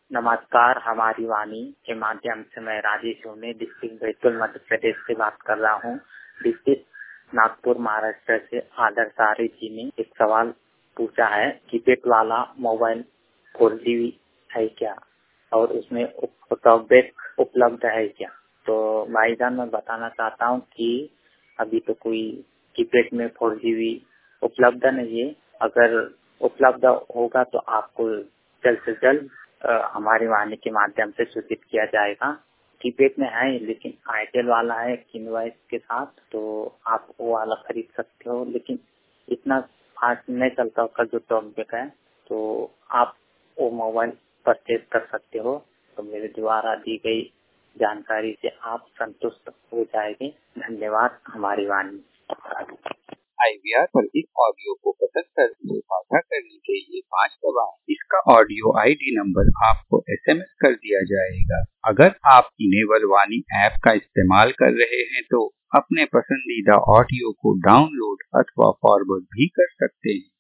नमस्कार, हमारी वाणी के माध्यम से मैं राजेश सोनी डिस्ट्रिक्ट बैतूल मध्य प्रदेश से बात कर रहा हूँ। डिस्ट्रिक्ट नागपुर महाराष्ट्र से आदर्श आर्य जी ने एक सवाल पूछा है, कीपैड वाला मोबाइल 4G है क्या और उसमें टॉकबैक उपलब्ध है क्या। तो भाईजान मैं बताना चाहता हूँ कि अभी तो कोई कीपैड में 4G उपलब्ध नहीं है। अगर उपलब्ध होगा तो आपको जल्द से जल्द हमारी वाणी के माध्यम से सूचित किया जाएगा। कीपैड में है लेकिन आईटेल वाला है किनवाइस के साथ, तो आप वो वाला खरीद सकते हो, लेकिन इतना फास्ट नहीं चलता उसका जो टॉकबैक है, तो आप वो मोबाइल परचेज कर सकते हो। तो मेरे द्वारा दी गई जानकारी से आप संतुष्ट हो जाएंगे। धन्यवाद। हमारी वाणी IVR पर इस ऑडियो को पसंद करके साझा करने के लिए 5 दबाएं। इसका ऑडियो ID नंबर आपको SMS कर दिया जाएगा। अगर आप इनेबल वाणी ऐप का इस्तेमाल कर रहे हैं तो अपने पसंदीदा ऑडियो को डाउनलोड अथवा फॉरवर्ड भी कर सकते हैं।